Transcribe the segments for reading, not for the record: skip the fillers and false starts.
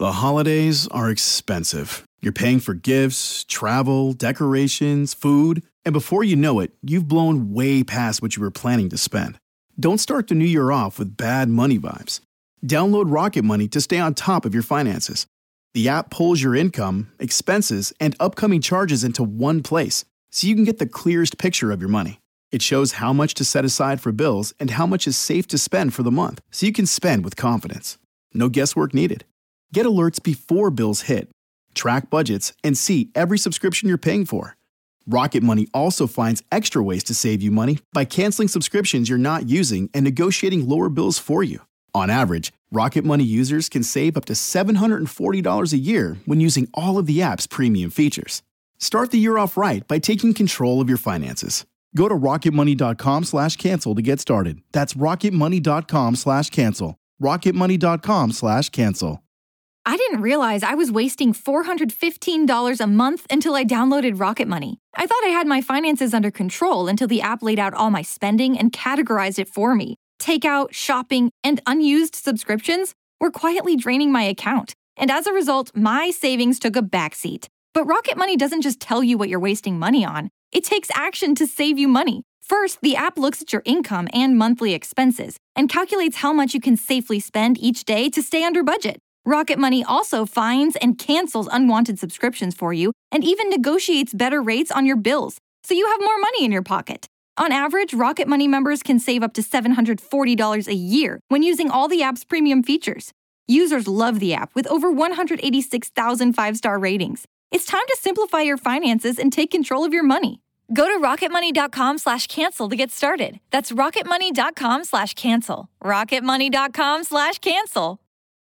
The holidays are expensive. You're paying for gifts, travel, decorations, food, and before you know it, you've blown way past what you were planning to spend. Don't start the new year off with bad money vibes. Download Rocket Money to stay on top of your finances. The app pulls your income, expenses, and upcoming charges into one place, so you can get the clearest picture of your money. It shows how much to set aside for bills and how much is safe to spend for the month, so you can spend with confidence. No guesswork needed. Get alerts before bills hit, track budgets, and see every subscription you're paying for. Rocket Money also finds extra ways to save you money by canceling subscriptions you're not using and negotiating lower bills for you. On average, Rocket Money users can save up to $740 a year when using all of the app's premium features. Start the year off right by taking control of your finances. Go to rocketmoney.com/cancel to get started. That's rocketmoney.com/cancel. rocketmoney.com/cancel. I didn't realize I was wasting $415 a month until I downloaded Rocket Money. I thought I had my finances under control until the app laid out all my spending and categorized it for me. Takeout, shopping, and unused subscriptions were quietly draining my account. And as a result, my savings took a backseat. But Rocket Money doesn't just tell you what you're wasting money on. It takes action to save you money. First, the app looks at your income and monthly expenses and calculates how much you can safely spend each day to stay under budget. Rocket Money also finds and cancels unwanted subscriptions for you and even negotiates better rates on your bills, so you have more money in your pocket. On average, Rocket Money members can save up to $740 a year when using all the app's premium features. Users love the app with over 186,000 five-star ratings. It's time to simplify your finances and take control of your money. Go to rocketmoney.com/cancel to get started. That's rocketmoney.com/cancel. rocketmoney.com/cancel.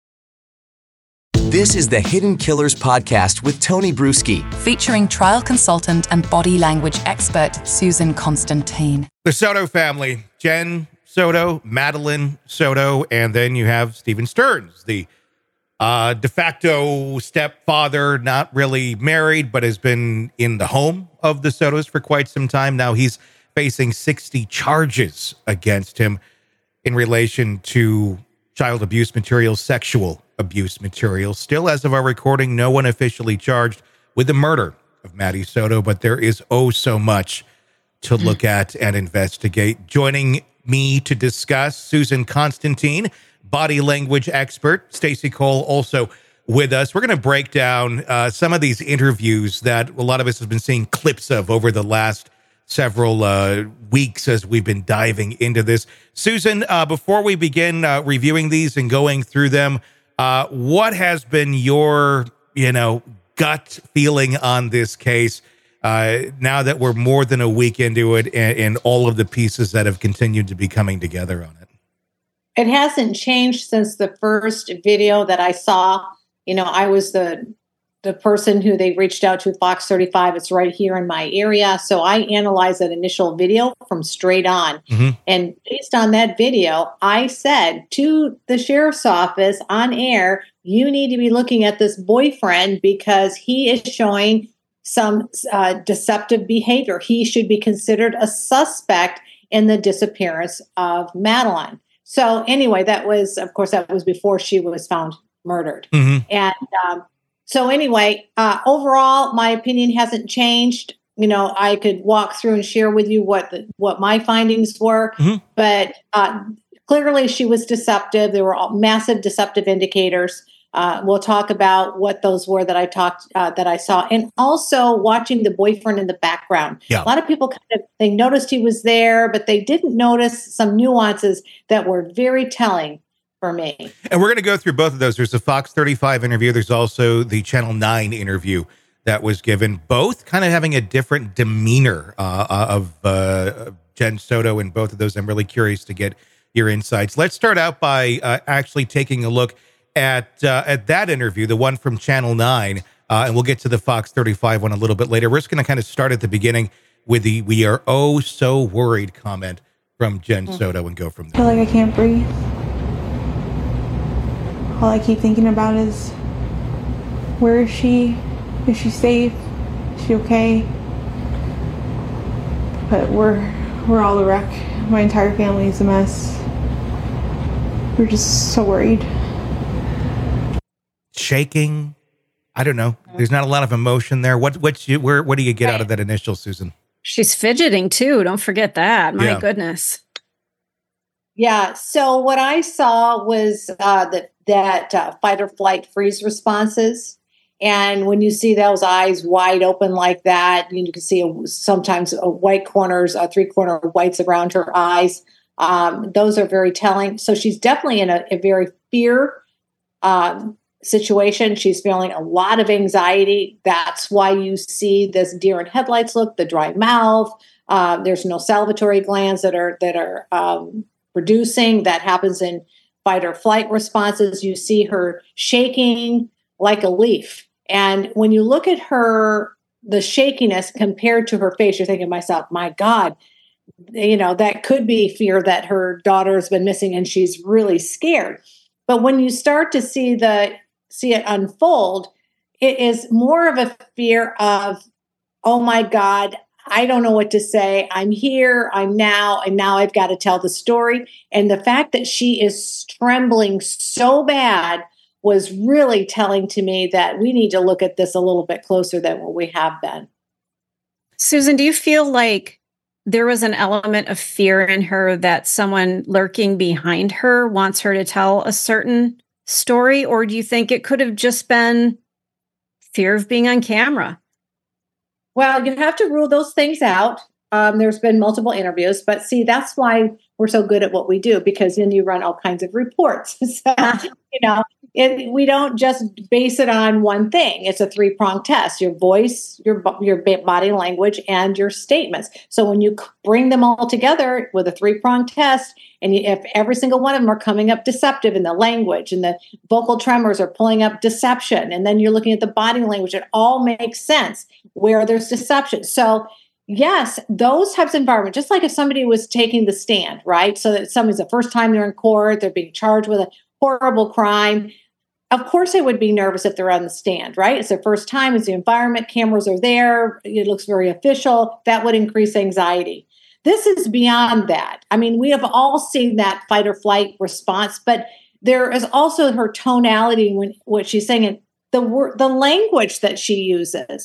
This is the Hidden Killers podcast with Tony Bruschi, featuring trial consultant and body language expert Susan Constantine. The Soto family, Jen Soto, Madeline Soto, and then you have Stephen Stearns, the de facto stepfather, not really married, but has been in the home of the Sotos for quite some time. Now he's facing 60 charges against him in relation to child abuse material, sexual abuse material. Still, as of our recording, no one officially charged with the murder of Maddie Soto, but there is so much to look at and investigate. Joining me to discuss, Susan Constantine, body language expert. Stacey Cole also with us. We're going to break down some of these interviews that a lot of us have been seeing clips of over the last several weeks as we've been diving into this. Susan, before we begin reviewing these and going through them, what has been your, gut feeling on this case now that we're more than a week into it and all of the pieces that have continued to be coming together on it? It hasn't changed since the first video that I saw. I was the person who they reached out to, Fox 35. It's right here in my area. So I analyzed that initial video from straight on. Mm-hmm. And based on that video, I said to the sheriff's office on air, you need to be looking at this boyfriend because he is showing some deceptive behavior. He should be considered a suspect in the disappearance of Madeline. So anyway, that was before she was found murdered. Mm-hmm. And so anyway, overall, my opinion hasn't changed. I could walk through and share with you what my findings were, mm-hmm. but clearly she was deceptive. There were massive deceptive indicators. We'll talk about what those were that I saw, and also watching the boyfriend in the background. Yeah. A lot of people they noticed he was there, but they didn't notice some nuances that were very telling for me. And we're going to go through both of those. There's the Fox 35 interview. There's also the Channel 9 interview that was given, both kind of having a different demeanor of Jen Soto in both of those. I'm really curious to get your insights. Let's start out by actually taking a look at that interview, the one from Channel 9, and we'll get to the Fox 35 one a little bit later. We're just going to kind of start at the beginning with the "we are oh so worried" comment from Jen Soto and go from there. I feel like I can't breathe. All I keep thinking about is, where is she? Is she safe? Is she okay? But we're all a wreck. My entire family is a mess. We're just so worried. shaking. I don't know. There's not a lot of emotion there. What do you get out of that initial, Susan? She's fidgeting too. Don't forget that. My goodness. Yeah. So what I saw was that fight or flight freeze responses. And when you see those eyes wide open like that, you can see sometimes white corners, 3-corner whites around her eyes. Those are very telling. So she's definitely in a very fear situation. She's feeling a lot of anxiety. That's why you see this deer in headlights look, the dry mouth. There's no salivatory glands that are producing. That happens in fight or flight responses. You see her shaking like a leaf. And when you look at her, the shakiness compared to her face, you're thinking to myself, my God, that could be fear that her daughter has been missing and she's really scared. But when you start to see it unfold, it is more of a fear of, oh my God, I don't know what to say. I'm here, and now I've got to tell the story. And the fact that she is trembling so bad was really telling to me that we need to look at this a little bit closer than what we have been. Susan, do you feel like there was an element of fear in her that someone lurking behind her wants her to tell a certain story? Or do you think it could have just been fear of being on camera? Well, you have to rule those things out. There's been multiple interviews, but see, that's why we're so good at what we do, because then you run all kinds of reports. So, we don't just base it on one thing. It's a 3-pronged test: your voice, your body language, and your statements. So when you bring them all together with a 3-pronged test, and if every single one of them are coming up deceptive in the language, and the vocal tremors are pulling up deception, and then you're looking at the body language, it all makes sense where there's deception. So yes, those types of environment, just like if somebody was taking the stand, right? So that somebody's the first time they're in court, they're being charged with a horrible crime. Of course, they would be nervous if they're on the stand, right? It's their first time. It's the environment. Cameras are there. It looks very official. That would increase anxiety. This is beyond that. I mean, we have all seen that fight or flight response, but there is also her tonality when what she's saying, and the language that she uses.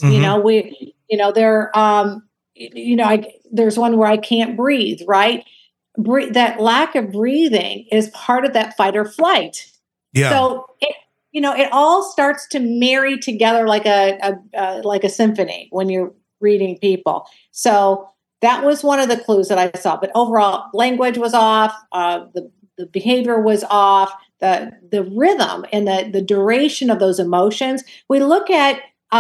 There's one where I can't breathe, right? That lack of breathing is part of that fight or flight. Yeah. So it all starts to marry together like a symphony when you're reading people. So that was one of the clues that I saw. But overall, language was off. The behavior was off. The rhythm and the duration of those emotions. We look at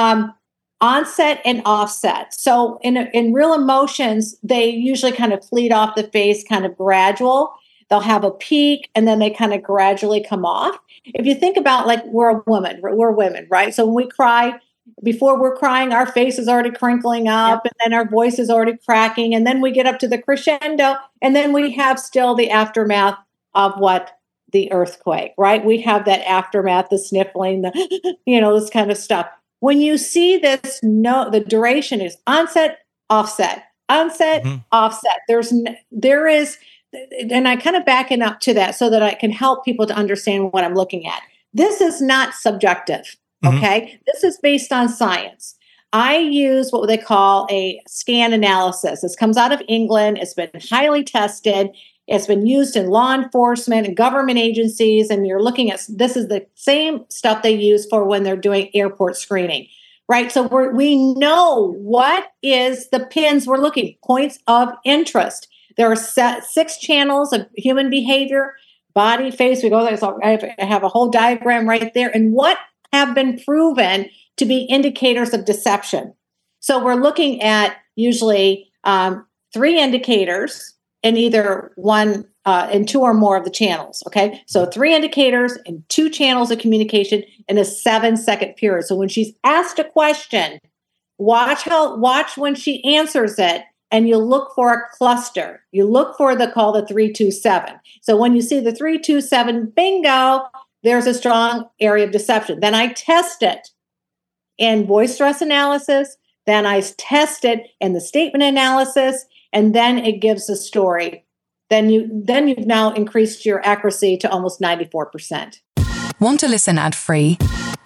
onset and offset. So in real emotions, they usually kind of fleet off the face, kind of gradual. They'll have a peak and then they kind of gradually come off. If you think about, like, we're women, right? So when we cry, before we're crying, our face is already crinkling up, and then our voice is already cracking. And then we get up to the crescendo, and then we have still the aftermath of the earthquake, right? We have that aftermath, the sniffling, this kind of stuff. When you see this, the duration is onset, offset, offset. There is, and I kind of backing up to that so that I can help people to understand what I'm looking at. This is not subjective, okay? This is based on science. I use what they call a scan analysis. This comes out of England. It's been highly tested. It's been used in law enforcement and government agencies. And you're looking at, this is the same stuff they use for when they're doing airport screening, right? So we know what is the pins we're looking, points of interest. There are 6 channels of human behavior, body, face. We go there. So I have a whole diagram right there. And what have been proven to be indicators of deception. So we're looking at usually 3 indicators in either one and 2 or more of the channels. Okay. So 3 indicators and 2 channels of communication in a 7-second period. So when she's asked a question, watch when she answers it. And you look for a cluster. You look for the 3-2-7. So when you see the 3-2-7, bingo, there's a strong area of deception. Then I test it in voice stress analysis. Then I test it in the statement analysis, and then it gives a story. Then you've now increased your accuracy to almost 94%. Want to listen ad-free?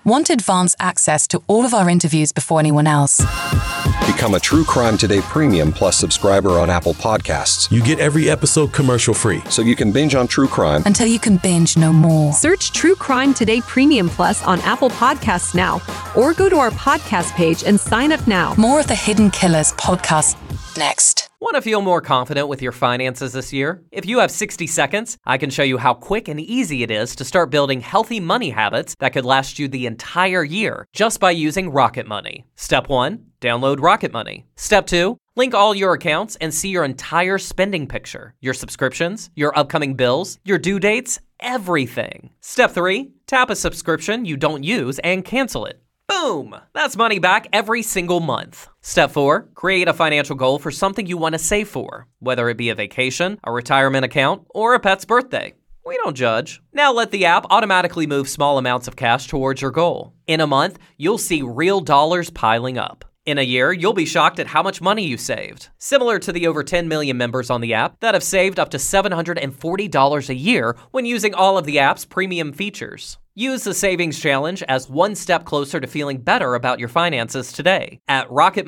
Want advance access to all of our interviews before anyone else? Become a True Crime Today Premium Plus subscriber on Apple Podcasts. You get every episode commercial-free. So you can binge on true crime until you can binge no more. Search True Crime Today Premium Plus on Apple Podcasts now, or go to our podcast page and sign up now. More of the Hidden Killers podcast next. Want to feel more confident with your finances this year? If you have 60 seconds, I can show you how quick and easy it is to start building healthy money habits that could last you the entire year just by using Rocket Money. Step 1, download Rocket Money. Step 2, link all your accounts and see your entire spending picture, your subscriptions, your upcoming bills, your due dates, everything. Step 3, tap a subscription you don't use and cancel it. Boom! That's money back every single month. Step 4, create a financial goal for something you want to save for, whether it be a vacation, a retirement account, or a pet's birthday. We don't judge. Now let the app automatically move small amounts of cash towards your goal. In a month, you'll see real dollars piling up. In a year, you'll be shocked at how much money you saved. Similar to the over 10 million members on the app that have saved up to $740 a year when using all of the app's premium features. Use the Savings Challenge as one step closer to feeling better about your finances today at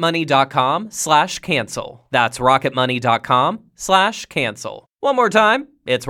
rocketmoney.com/cancel. That's rocketmoney.com/cancel. One more time, it's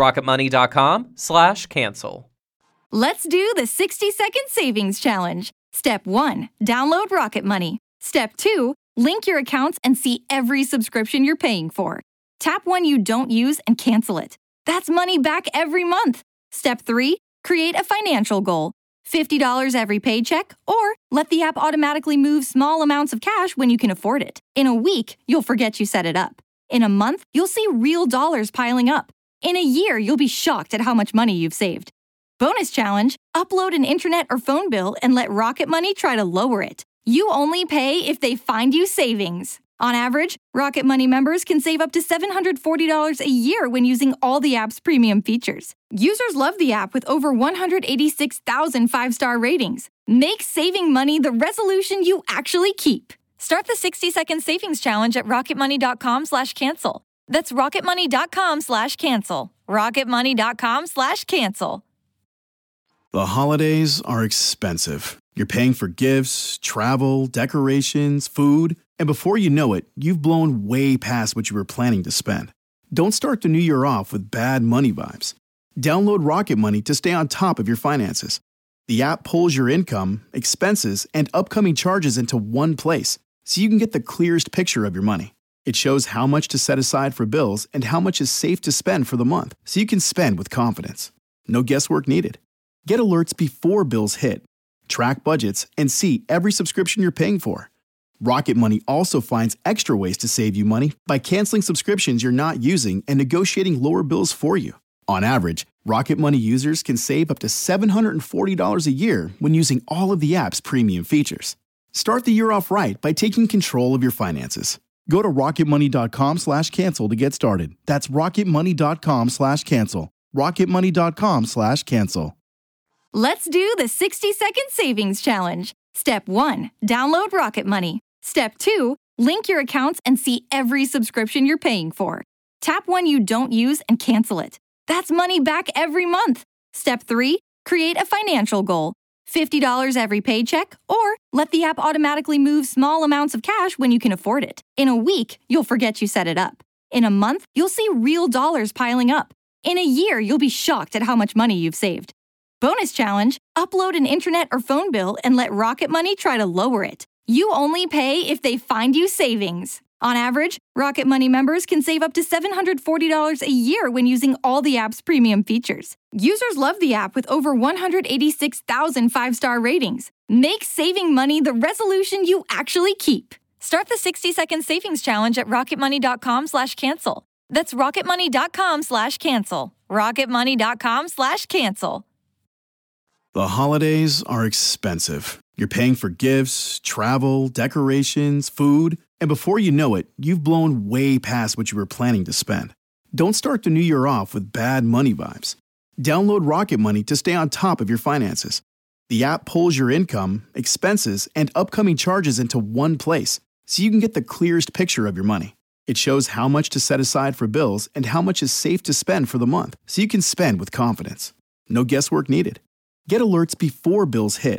rocketmoney.com/cancel. Let's do the 60-second savings challenge. Step 1, download Rocket Money. Step 2, link your accounts and see every subscription you're paying for. Tap one you don't use and cancel it. That's money back every month. Step 3, create a financial goal. $50 every paycheck, or let the app automatically move small amounts of cash when you can afford it. In a week, you'll forget you set it up. In a month, you'll see real dollars piling up. In a year, you'll be shocked at how much money you've saved. Bonus challenge, upload an internet or phone bill and let Rocket Money try to lower it. You only pay if they find you savings. On average, Rocket Money members can save up to $740 a year when using all the app's premium features. Users love the app with over 186,000 five-star ratings. Make saving money the resolution you actually keep. Start the 60-second savings challenge at rocketmoney.com/cancel. That's rocketmoney.com/cancel. rocketmoney.com/cancel. The holidays are expensive. You're paying for gifts, travel, decorations, food, and before you know it, you've blown way past what you were planning to spend. Don't start the new year off with bad money vibes. Download Rocket Money to stay on top of your finances. The app pulls your income, expenses, and upcoming charges into one place, so you can get the clearest picture of your money. It shows how much to set aside for bills and how much is safe to spend for the month, so you can spend with confidence. No guesswork needed. Get alerts before bills hit. Track budgets and see every subscription you're paying for. Rocket Money also finds extra ways to save you money by canceling subscriptions you're not using and negotiating lower bills for you. On average, Rocket Money users can save up to $740 a year when using all of the app's premium features. Start the year off right by taking control of your finances. Go to rocketmoney.com/cancel to get started. That's rocketmoney.com/cancel. rocketmoney.com/cancel. Let's do the 60-second savings challenge. Step 1, download Rocket Money. Step 2, link your accounts and see every subscription you're paying for. Tap one you don't use and cancel it. That's money back every month. Step 3, create a financial goal. $50 every paycheck, or let the app automatically move small amounts of cash when you can afford it. In a week, you'll forget you set it up. In a month, you'll see real dollars piling up. In a year, you'll be shocked at how much money you've saved. Bonus challenge, upload an internet or phone bill and let Rocket Money try to lower it. You only pay if they find you savings. On average, Rocket Money members can save up to $740 a year when using all the app's premium features. Users love the app with over 186,000 five-star ratings. Make saving money the resolution you actually keep. Start the 60-second savings challenge at rocketmoney.com/cancel. That's rocketmoney.com/cancel. rocketmoney.com/cancel. The holidays are expensive. You're paying for gifts, travel, decorations, food, and before you know it, you've blown way past what you were planning to spend. Don't start the new year off with bad money vibes. Download Rocket Money to stay on top of your finances. The app pulls your income, expenses, and upcoming charges into one place, so you can get the clearest picture of your money. It shows how much to set aside for bills and how much is safe to spend for the month, so you can spend with confidence. No guesswork needed. Get alerts before bills hit.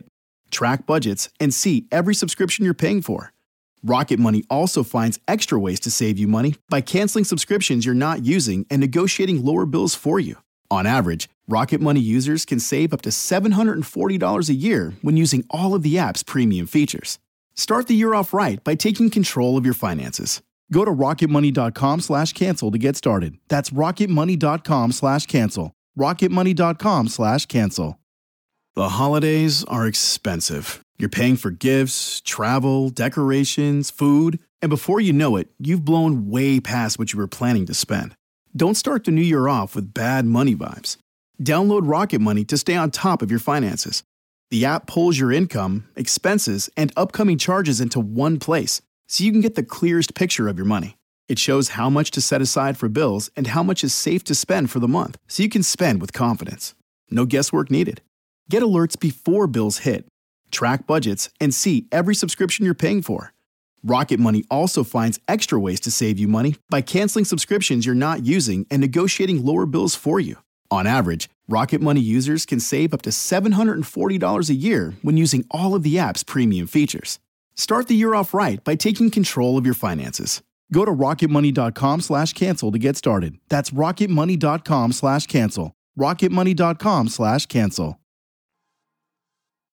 track budgets, and see every subscription you're paying for. Rocket Money also finds extra ways to save you money by canceling subscriptions you're not using and negotiating lower bills for you. On average, Rocket Money users can save up to $740 a year when using all of the app's premium features. Start the year off right by taking control of your finances. Go to rocketmoney.com/cancel to get started. That's rocketmoney.com/cancel. rocketmoney.com/cancel. The holidays are expensive. You're paying for gifts, travel, decorations, food, and before you know it, you've blown way past what you were planning to spend. Don't start the new year off with bad money vibes. Download Rocket Money to stay on top of your finances. The app pulls your income, expenses, and upcoming charges into one place, so you can get the clearest picture of your money. It shows how much to set aside for bills and how much is safe to spend for the month, so you can spend with confidence. No guesswork needed. Get alerts before bills hit, track budgets, and see every subscription you're paying for. Rocket Money also finds extra ways to save you money by canceling subscriptions you're not using and negotiating lower bills for you. On average, Rocket Money users can save up to $740 a year when using all of the app's premium features. Start the year off right by taking control of your finances. Go to rocketmoney.com/cancel to get started. That's rocketmoney.com/cancel. rocketmoney.com/cancel.